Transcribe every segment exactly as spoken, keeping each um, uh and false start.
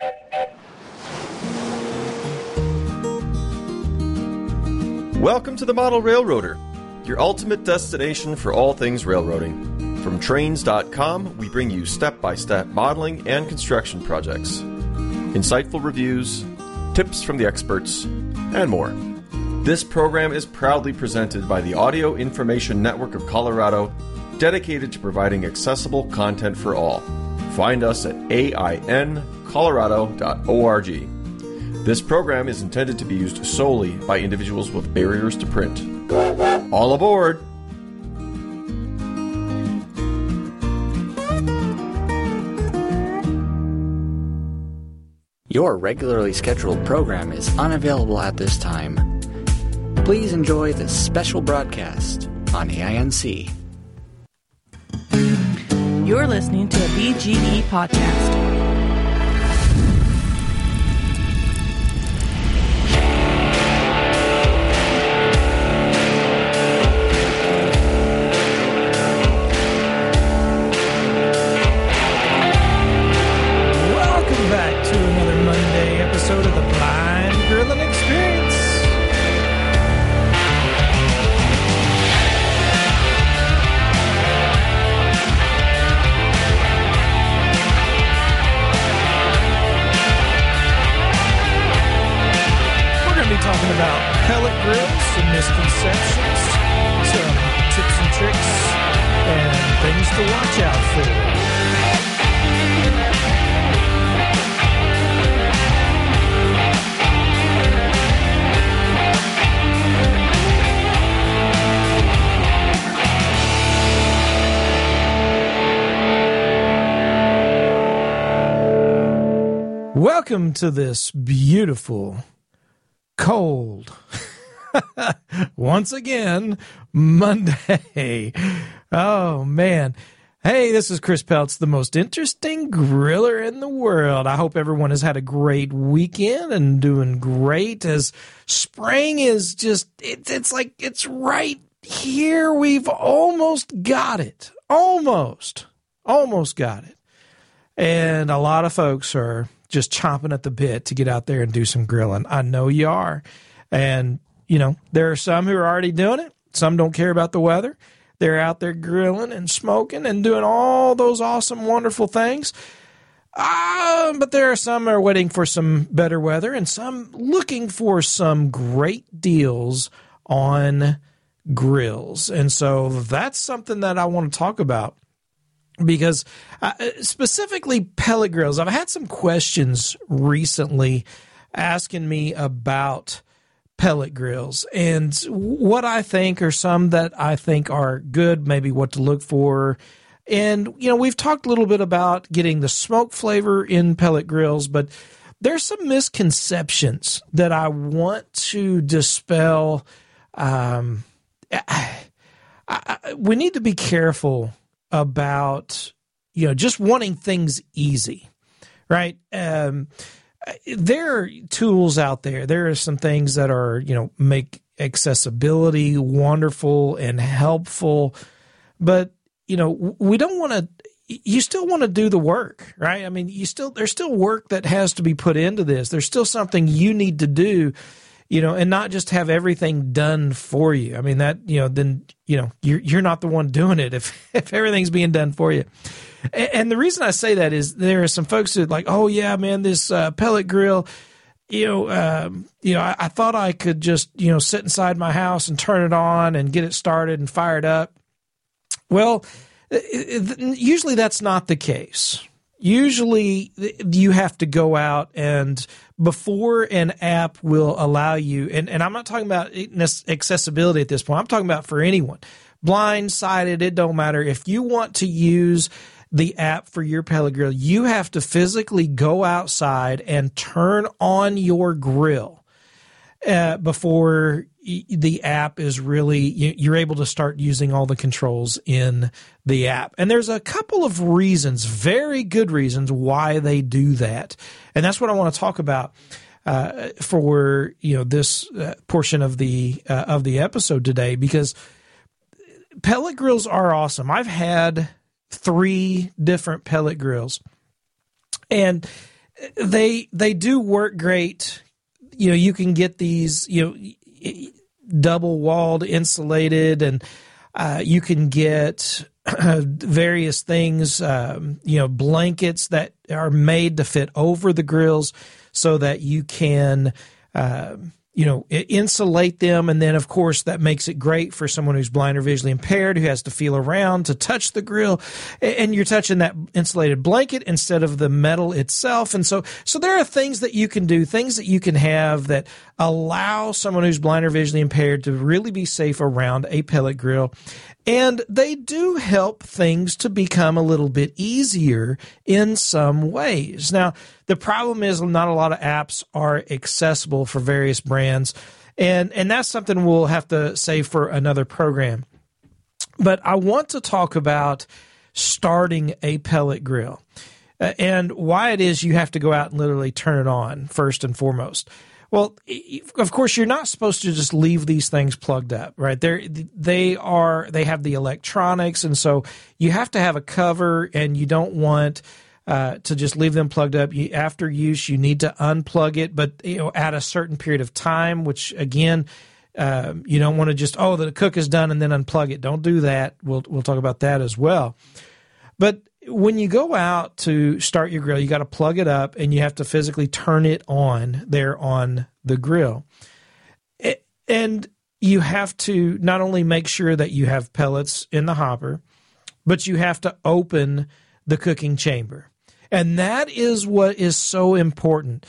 Welcome to the Model Railroader, your ultimate destination for all things railroading. From trains dot com, we bring you step-by-step modeling and construction projects, insightful reviews, tips from the experts, and more. This program is proudly presented by the Audio Information Network of Colorado, dedicated to providing accessible content for all. Find us at A I N colorado dot org. This program is intended to be used solely by individuals with barriers to print. All aboard! Your regularly scheduled program is unavailable at this time. Please enjoy this special broadcast on A I N C. You're listening to a B G E podcast. Episode of the Blind Grilling Experience. We're going to be talking about pellet grills, some misconceptions, some tips and tricks, and things to watch out for. Welcome to this beautiful, cold, once again, Monday. Oh, man. Hey, this is Chris Peltz, the most interesting griller in the world. I hope everyone has had a great weekend and doing great as spring is just, it's, it's like it's right here. We've almost got it. Almost. Almost got it. And a lot of folks are just chomping at the bit to get out there and do some grilling. I know you are. And, you know, there are some who are already doing it. Some don't care about the weather. They're out there grilling and smoking and doing all those awesome, wonderful things. Uh, but there are some who are waiting for some better weather and some looking for some great deals on grills. And so that's something that I want to talk about. Because uh, specifically pellet grills, I've had some questions recently asking me about pellet grills and what I think are some that I think are good, maybe what to look for. And, you know, we've talked a little bit about getting the smoke flavor in pellet grills, but there's some misconceptions that I want to dispel. Um, I, I, we need to be careful about, you know, just wanting things easy, right? Um, there are tools out there. There are some things that are, you know, make accessibility wonderful and helpful, but, you know, we don't want to, you still want to do the work, right? I mean, you still, there's still work that has to be put into this. There's still something you need to do, you know, and not just have everything done for you. I mean, that, you know, then, you know, you're, you're not the one doing it if, if everything's being done for you. And, and the reason I say that is there are some folks that are like, oh yeah, man, this uh, pellet grill, you know, um, you know, I, I thought I could just, you know, sit inside my house and turn it on and get it started and fire it up. Well, it, it, usually that's not the case. Usually you have to go out and before an app will allow you, and, and I'm not talking about accessibility at this point. I'm talking about for anyone. Blind, sighted, it don't matter. If you want to use the app for your pellet grill, you have to physically go outside and turn on your grill uh, before the app is really, you're able to start using all the controls in the app. And there's a couple of reasons, very good reasons why they do that. And that's what I want to talk about uh, for, you know, this uh, portion of the uh, of the episode today, because pellet grills are awesome. I've had three different pellet grills, and they they do work great. You know, you can get these, you know, double walled, insulated, and uh, you can get various things, um, you know, blankets that are made to fit over the grills so that you can, uh, you know, insulate them. And then, of course, that makes it great for someone who's blind or visually impaired who has to feel around to touch the grill. And you're touching that insulated blanket instead of the metal itself. And so, so there are things that you can do, things that you can have that allow someone who's blind or visually impaired to really be safe around a pellet grill. And they do help things to become a little bit easier in some ways. Now, the problem is not a lot of apps are accessible for various brands, and, and that's something we'll have to save for another program. But I want to talk about starting a pellet grill uh, and why it is you have to go out and literally turn it on first and foremost. Well, of course, you're not supposed to just leave these things plugged up, right? They're, they are, they have the electronics, and so you have to have a cover, and you don't want uh, to just leave them plugged up. You, after use, you need to unplug it, but you know, at a certain period of time, which again, uh, you don't want to just, oh, the cook is done and then unplug it. Don't do that. We'll we'll talk about that as well. But when you go out to start your grill, you got to plug it up, and you have to physically turn it on there on the grill. It, and you have to not only make sure that you have pellets in the hopper, but you have to open the cooking chamber. And that is what is so important.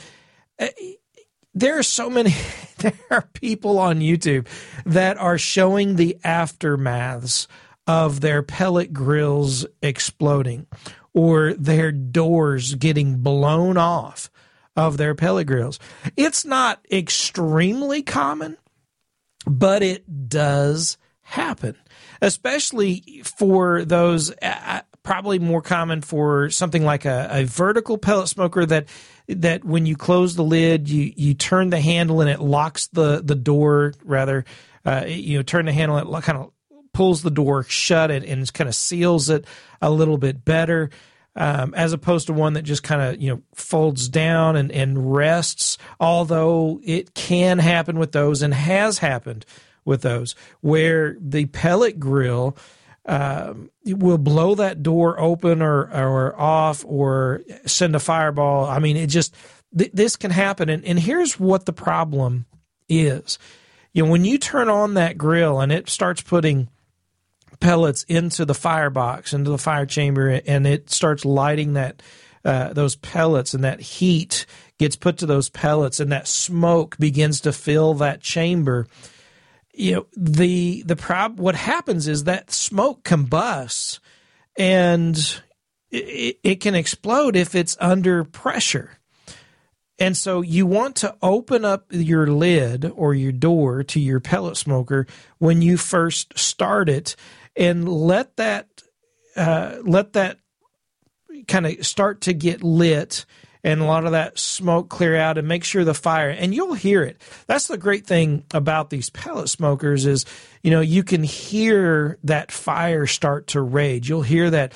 There are so many, there are people on YouTube that are showing the aftermaths of their pellet grills exploding or their doors getting blown off of their pellet grills. It's not extremely common, but it does happen, especially for those, uh, probably more common for something like a, a vertical pellet smoker that that when you close the lid, you, you turn the handle and it locks the, the door, rather, uh, you know, turn the handle and it kind of pulls the door shut and, and kind of seals it a little bit better, um, as opposed to one that just kind of, you know, folds down and, and rests, although it can happen with those and has happened with those, where the pellet grill um, will blow that door open or, or off or send a fireball. I mean, it just, th- this can happen. And, and here's what the problem is. You know, when you turn on that grill and it starts putting pellets into the firebox, into the fire chamber, and it starts lighting that uh, those pellets, and that heat gets put to those pellets, and that smoke begins to fill that chamber. You know, the the prob- what happens is that smoke combusts, and it, it can explode if it's under pressure. And so you want to open up your lid or your door to your pellet smoker when you first start it, and let that uh, let that kind of start to get lit and a lot of that smoke clear out, and make sure the fire, and you'll hear it. That's the great thing about these pellet smokers is, you know, you can hear that fire start to rage. You'll hear that.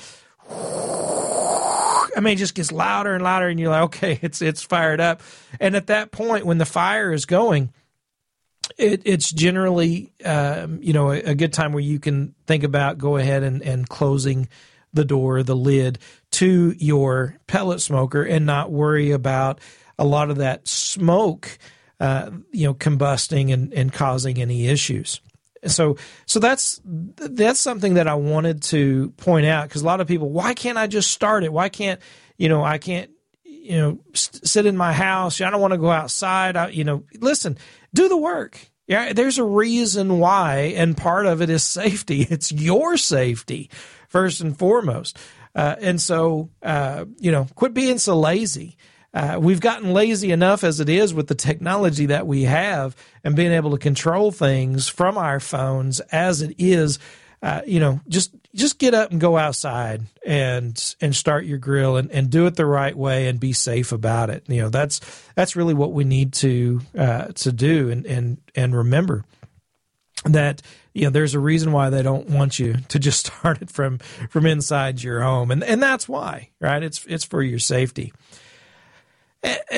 I mean, it just gets louder and louder, and you're like, okay, it's it's fired up. And at that point, when the fire is going, it, it's generally, um, you know, a, a good time where you can think about go ahead and, and closing the door, the lid to your pellet smoker, and not worry about a lot of that smoke, uh, you know, combusting and, and causing any issues. So, so that's that's something that I wanted to point out, because a lot of people, why can't I just start it? Why can't, you know, I can't, you know, st- sit in my house. I don't want to go outside. I, you know, listen, do the work. Yeah, there's a reason why, and part of it is safety. It's your safety first and foremost. Uh, and so, uh, you know, quit being so lazy. Uh, we've gotten lazy enough as it is with the technology that we have and being able to control things from our phones as it is. Uh, you know, just just get up and go outside and and start your grill and, and do it the right way and be safe about it. You know, that's that's really what we need to uh, to do, and and and remember that, you know, there's a reason why they don't want you to just start it from from inside your home, and and that's why, right? It's it's for your safety.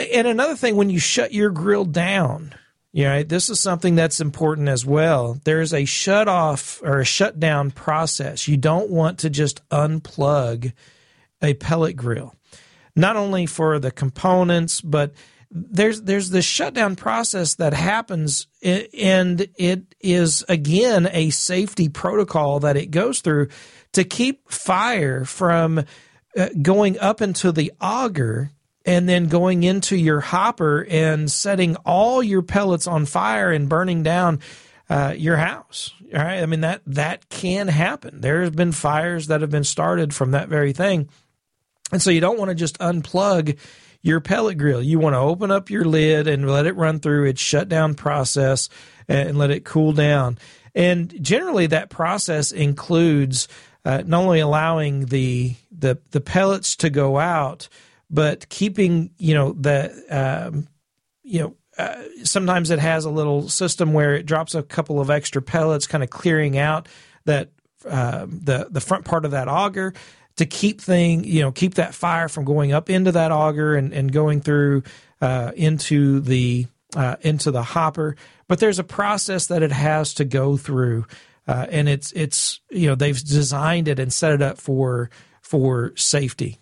And another thing, when you shut your grill down, you know, this is something that's important as well. There's a shut off or a shutdown process. You don't want to just unplug a pellet grill, not only for the components, but there's there's this shutdown process that happens, and it is, again, a safety protocol that it goes through to keep fire from going up into the auger and then going into your hopper and setting all your pellets on fire and burning down uh, your house. All right, I mean, that that can happen. There's been fires that have been started from that very thing. And so you don't want to just unplug your pellet grill. You want to open up your lid and let it run through its shutdown process and let it cool down. And generally that process includes uh, not only allowing the, the the pellets to go out, but keeping, you know, the, um, you know, uh, sometimes it has a little system where it drops a couple of extra pellets, kind of clearing out that uh, the the front part of that auger, to keep thing, you know, keep that fire from going up into that auger and, and going through uh, into the uh, into the hopper. But there's a process that it has to go through, uh, and it's it's you know, they've designed it and set it up for for safety.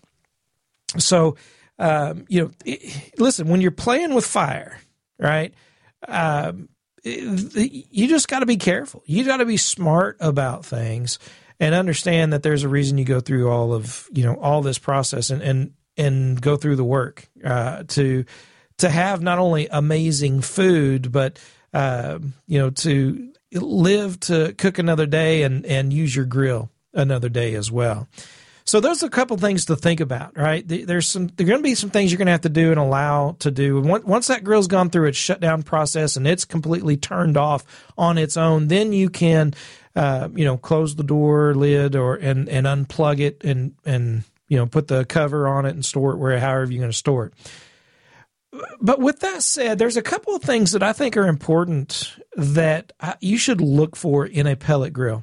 So um, you know, it, listen, when you're playing with fire, right? Um, it, you just got to be careful. You got to be smart about things. And understand that there's a reason you go through all of, you know, all this process and and, and go through the work uh, to to have not only amazing food, but uh, you know, to live to cook another day and and use your grill another day as well. So those are a couple things to think about, right? There's some there're going to be some things you're going to have to do and allow to do. And once that grill's gone through its shutdown process and it's completely turned off on its own, then you can. Uh, you know, close the door lid or and, and unplug it and and you know, put the cover on it and store it where however you're going to store it. But with that said, there's a couple of things that I think are important that you should look for in a pellet grill,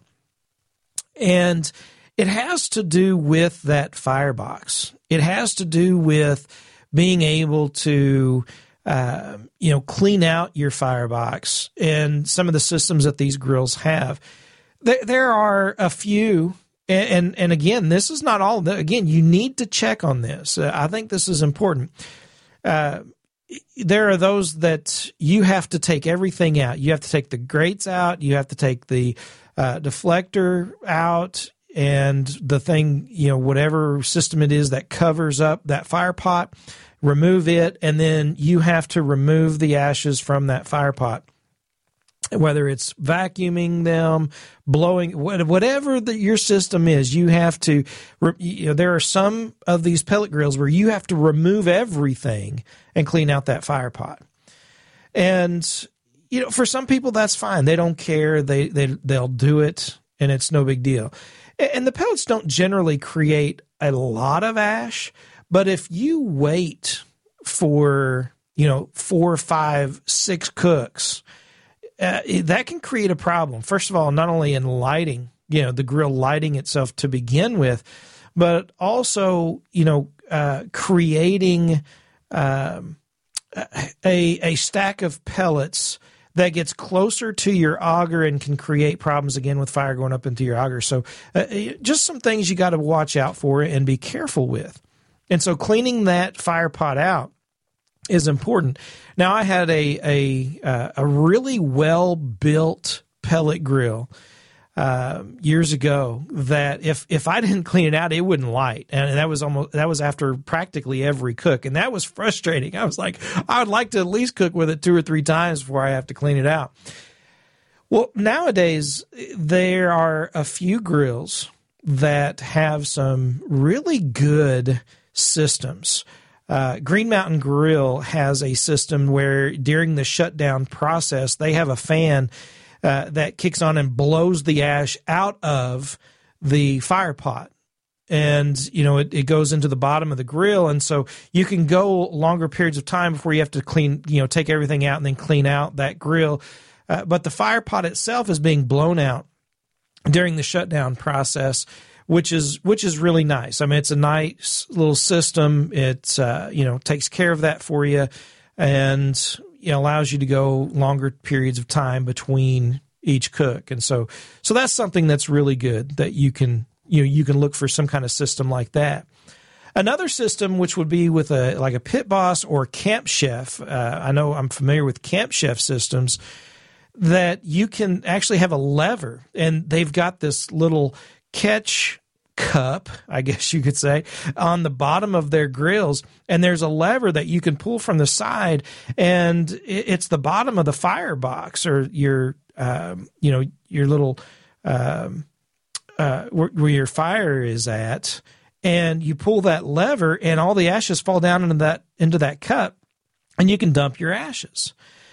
and it has to do with that firebox. It has to do with being able to uh, you know, clean out your firebox and some of the systems that these grills have. There are a few, and, and and again, this is not all. Again, you need to check on this. Uh, I think this is important. Uh, there are those that you have to take everything out. You have to take the grates out. You have to take the uh, deflector out, and the thing, you know, whatever system it is that covers up that fire pot, remove it, and then you have to remove the ashes from that fire pot. Whether it's vacuuming them, blowing, whatever the, your system is, you have to, you know, there are some of these pellet grills where you have to remove everything and clean out that fire pot. And, you know, for some people, that's fine. They don't care. They, they, they'll do it, and it's no big deal. And the pellets don't generally create a lot of ash, but if you wait for, you know, four, five, six cooks, Uh, that can create a problem. First of all, not only in lighting, you know, the grill lighting itself to begin with, but also, you know, uh, creating um, a a stack of pellets that gets closer to your auger and can create problems again with fire going up into your auger. So uh, just some things you got to watch out for and be careful with. And so cleaning that fire pot out is important. Now, I had a a uh, a really well built pellet grill uh, years ago that if if I didn't clean it out, it wouldn't light, and that was almost that was after practically every cook, and that was frustrating. I was like, I would like to at least cook with it two or three times before I have to clean it out. Well, nowadays there are a few grills that have some really good systems. Uh, Green Mountain Grill has a system where during the shutdown process, they have a fan uh, that kicks on and blows the ash out of the fire pot. And, you know, it, it goes into the bottom of the grill. And so you can go longer periods of time before you have to clean, you know, take everything out and then clean out that grill. Uh, but the fire pot itself is being blown out during the shutdown process, which is which is really nice. I mean, it's a nice little system. It uh, you know takes care of that for you, and you know, allows you to go longer periods of time between each cook. And so so that's something that's really good, that you can you know you can look for some kind of system like that. Another system, which would be with a like a Pit Boss or Camp Chef. Uh, I know I'm familiar with Camp Chef systems, that you can actually have a lever, and they've got this little catch cup, I guess you could say, on the bottom of their grills, and there's a lever that you can pull from the side, and it's the bottom of the firebox, or your um, you know your little um, uh, where, where your fire is at. And you pull that lever, and all the ashes fall down into that into that cup, and you can dump your ashes.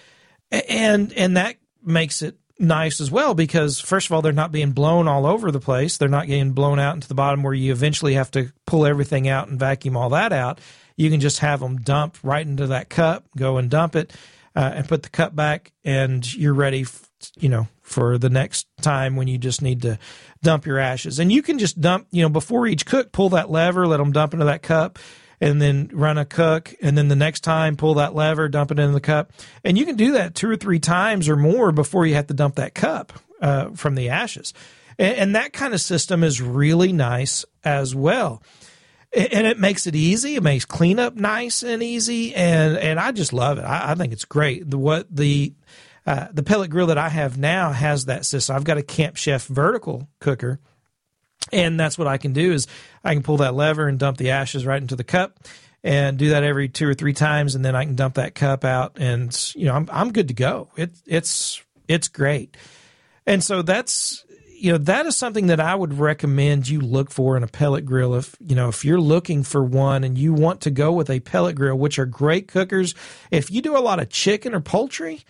And and that makes it nice as well, because first of all, they're not being blown all over the place. They're not getting blown out into the bottom where you eventually have to pull everything out and vacuum all that out. You can just have them dump right into that cup, go and dump it, uh, and put the cup back, and you're ready, f- you know, for the next time when you just need to dump your ashes. And you can just dump, you know, before each cook, pull that lever, let them dump into that cup, and then run a cook. And then the next time, pull that lever, dump it into the cup. And you can do that two or three times or more before you have to dump that cup uh, from the ashes. And, and that kind of system is really nice as well. And it makes it easy. It makes cleanup nice and easy. And, and I just love it. I, I think it's great. The, what the, Uh, the pellet grill that I have now has that system. I've got a Camp Chef vertical cooker, and that's what I can do is I can pull that lever and dump the ashes right into the cup, and do that every two or three times, and then I can dump that cup out, and you know I'm I'm good to go. It, it's it's great, and so that's you know that is something that I would recommend you look for in a pellet grill. If you know if you're looking for one and you want to go with a pellet grill, which are great cookers. If you do a lot of chicken or poultry,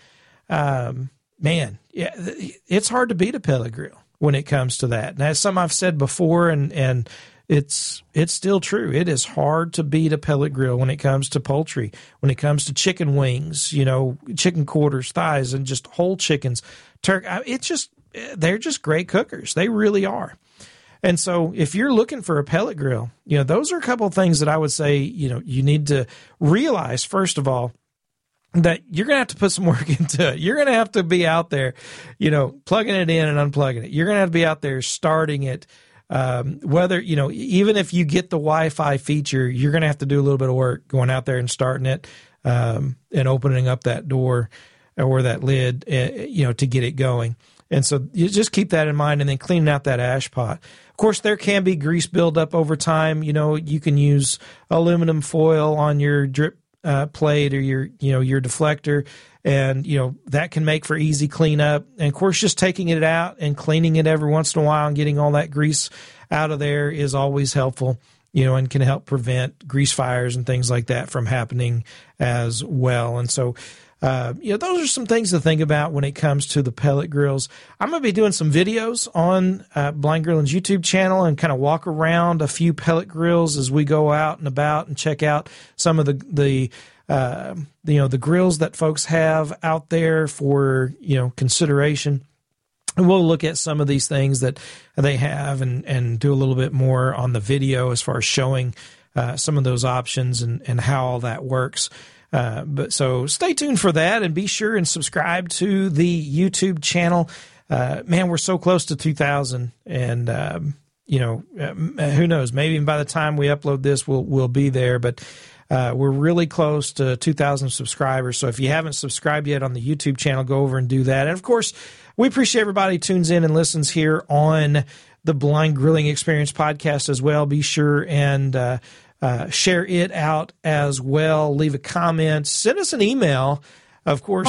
Um, man, yeah, it's hard to beat a pellet grill when it comes to that. And that's something I've said before, and, and it's, it's still true. It is hard to beat a pellet grill when it comes to poultry, when it comes to chicken wings, you know, chicken quarters, thighs, and just whole chickens, turkey. It's just, they're just great cookers. They really are. And so if you're looking for a pellet grill, you know, those are a couple of things that I would say, you know, you need to realize, first of all, that you're going to have to put some work into it. You're going to have to be out there, you know, plugging it in and unplugging it. You're going to have to be out there starting it. Um, whether, you know, even if you get the Wi-Fi feature, you're going to have to do a little bit of work going out there and starting it, um, and opening up that door or that lid, uh, you know, to get it going. And so you just keep that in mind, and then cleaning out that ash pot. Of course, there can be grease buildup over time. You know, you can use aluminum foil on your drip Uh, plate or your, you know, your deflector, and, you know, that can make for easy cleanup. And of course, just taking it out and cleaning it every once in a while and getting all that grease out of there is always helpful, you know, and can help prevent grease fires and things like that from happening as well. And so, Uh, you know, those are some things to think about when it comes to the pellet grills. I'm going to be doing some videos on uh, Blind Grilling's YouTube channel and kind of walk around a few pellet grills as we go out and about and check out some of the, the uh, you know, the grills that folks have out there for, you know, consideration. And we'll look at some of these things that they have and, and do a little bit more on the video as far as showing uh, some of those options and, and how all that works. Uh, but so stay tuned for that, and be sure and subscribe to the YouTube channel. Uh, man, we're so close to two thousand, and um, you know, uh, who knows? Maybe by the time we upload this, we'll we'll be there. But uh, we're really close to two thousand subscribers. So if you haven't subscribed yet on the YouTube channel, go over and do that. And of course, we appreciate everybody who tunes in and listens here on the Blind Grilling Experience podcast as well. Be sure and uh, Uh, share it out as well. Leave a comment. Send us an email. Of course,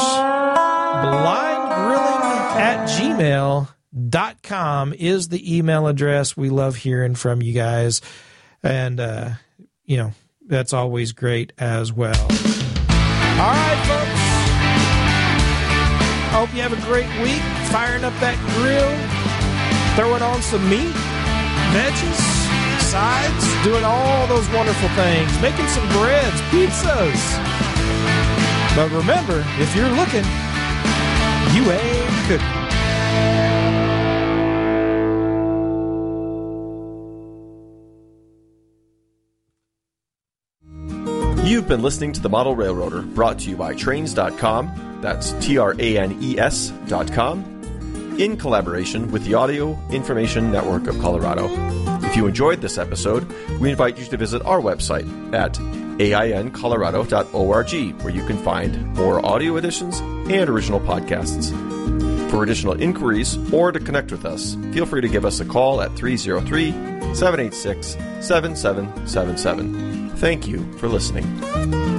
blind grilling at gmail dot com is the email address. We love hearing from you guys. And, uh, you know, that's always great as well. All right, folks. I hope you have a great week. Firing up that grill. Throwing on some meat, veggies, sides, doing all those wonderful things, making some breads, pizzas. But remember, if you're looking, you ain't cooking. You've been listening to The Model Railroader, brought to you by Trains dot com, that's T R A N E S dot com, in collaboration with the Audio Information Network of Colorado. If you enjoyed this episode, we invite you to visit our website at A I N colorado dot org, where you can find more audio editions and original podcasts. For additional inquiries or to connect with us, feel free to give us a call at three oh three, seven eight six, seven seven seven seven. Thank you for listening.